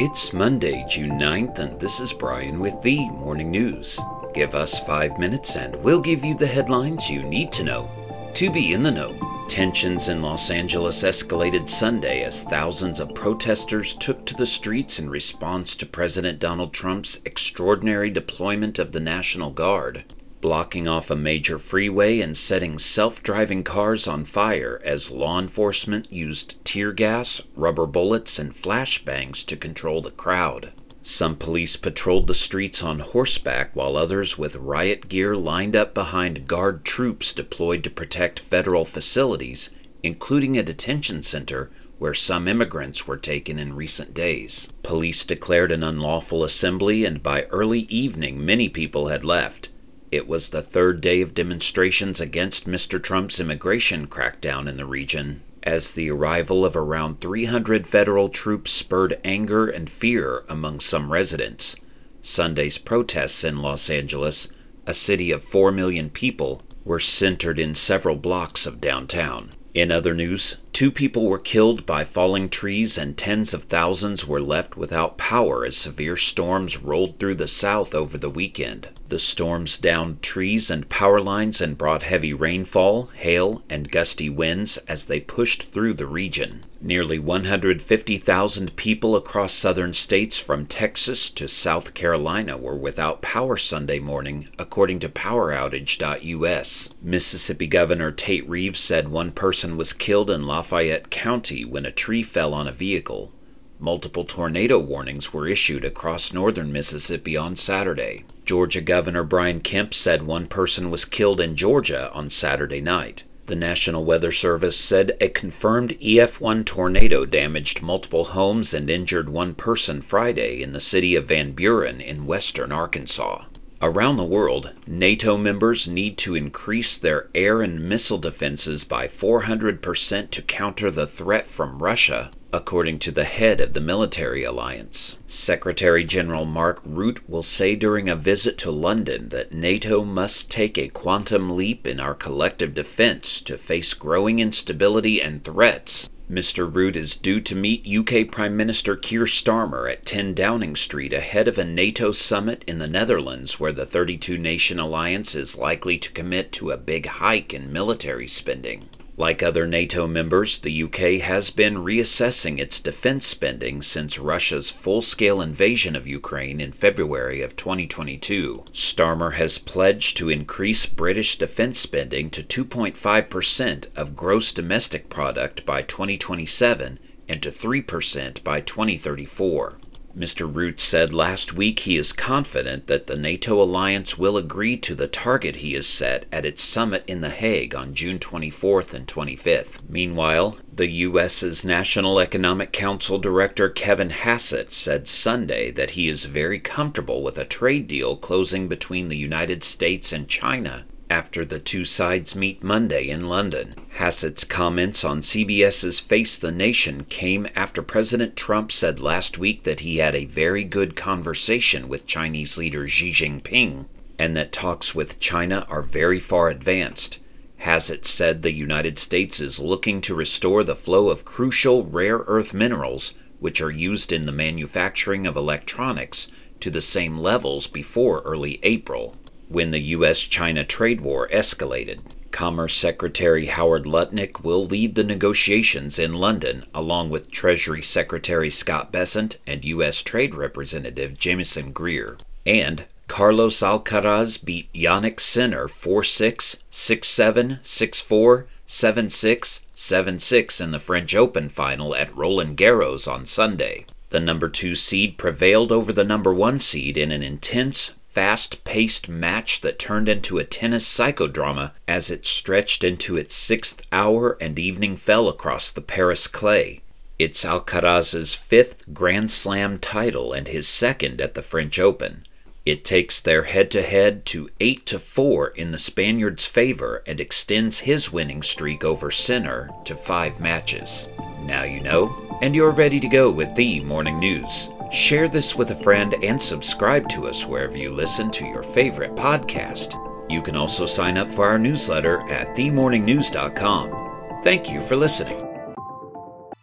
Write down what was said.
It's Monday, June 9th, and this is Brian with the Morning News. Give us 5 minutes and we'll give you the headlines you need to know. To be in the know, tensions in Los Angeles escalated Sunday as thousands of protesters took to the streets in response to President Donald Trump's extraordinary deployment of the National Guard, blocking off a major freeway and setting self-driving cars on fire as law enforcement used tear gas, rubber bullets, and flashbangs to control the crowd. Some police patrolled the streets on horseback while others with riot gear lined up behind Guard troops deployed to protect federal facilities, including a detention center where some immigrants were taken in recent days. Police declared an unlawful assembly, and by early evening many people had left. It was the third day of demonstrations against Mr. Trump's immigration crackdown in the region, as the arrival of around 300 federal troops spurred anger and fear among some residents. Sunday's protests in Los Angeles, a city of 4 million people, were centered in several blocks of downtown. In other news, 2 people were killed by falling trees and tens of thousands were left without power as severe storms rolled through the South over the weekend. The storms downed trees and power lines and brought heavy rainfall, hail, and gusty winds as they pushed through the region. Nearly 150,000 people across southern states from Texas to South Carolina were without power Sunday morning, according to PowerOutage.us. Mississippi Governor Tate Reeves said one person was killed in Lafayette County when a tree fell on a vehicle. Multiple tornado warnings were issued across northern Mississippi on Saturday. Georgia Governor Brian Kemp said one person was killed in Georgia on Saturday night. The National Weather Service said a confirmed EF1 tornado damaged multiple homes and injured one person Friday in the city of Van Buren in western Arkansas. Around the world, NATO members need to increase their air and missile defenses by 400% to counter the threat from Russia, according to the head of the military alliance. Secretary General Mark Rutte will say during a visit to London that NATO must take a quantum leap in our collective defense to face growing instability and threats. Mr. Rutte is due to meet UK Prime Minister Keir Starmer at 10 Downing Street ahead of a NATO summit in the Netherlands, where the 32-nation alliance is likely to commit to a big hike in military spending. Like other NATO members, the UK has been reassessing its defense spending since Russia's full-scale invasion of Ukraine in February of 2022. Starmer has pledged to increase British defense spending to 2.5% of gross domestic product by 2027 and to 3% by 2034. Mr. Rutte said last week he is confident that the NATO alliance will agree to the target he has set at its summit in The Hague on June 24th and 25th. Meanwhile, the U.S.'s National Economic Council Director Kevin Hassett said Sunday that he is very comfortable with a trade deal closing between the United States and China after the two sides meet Monday in London. Hassett's comments on CBS's Face the Nation came after President Trump said last week that he had a very good conversation with Chinese leader Xi Jinping and that talks with China are very far advanced. Hassett said the United States is looking to restore the flow of crucial rare earth minerals, which are used in the manufacturing of electronics, to the same levels before early April, when the U.S.-China trade war escalated. Commerce Secretary Howard Lutnick will lead the negotiations in London, along with Treasury Secretary Scott Bessent and U.S. Trade Representative Jamieson Greer. And Carlos Alcaraz beat Jannik Sinner 4-6, 6-7, 6-4, 7-6, 7-6 in the French Open final at Roland Garros on Sunday. The number 2 seed prevailed over the number 1 seed in an intense, fast-paced match that turned into a tennis psychodrama as it stretched into its 6th hour and evening fell across the Paris clay. It's Alcaraz's 5th Grand Slam title and his 2nd at the French Open. It takes their head-to-head to 8-4 in the Spaniard's favor and extends his winning streak over Sinner to 5 matches. Now you know, and you're ready to go with the morning news. Share this with a friend and subscribe to us wherever you listen to your favorite podcast. You can also sign up for our newsletter at themorningnews.com. Thank you for listening.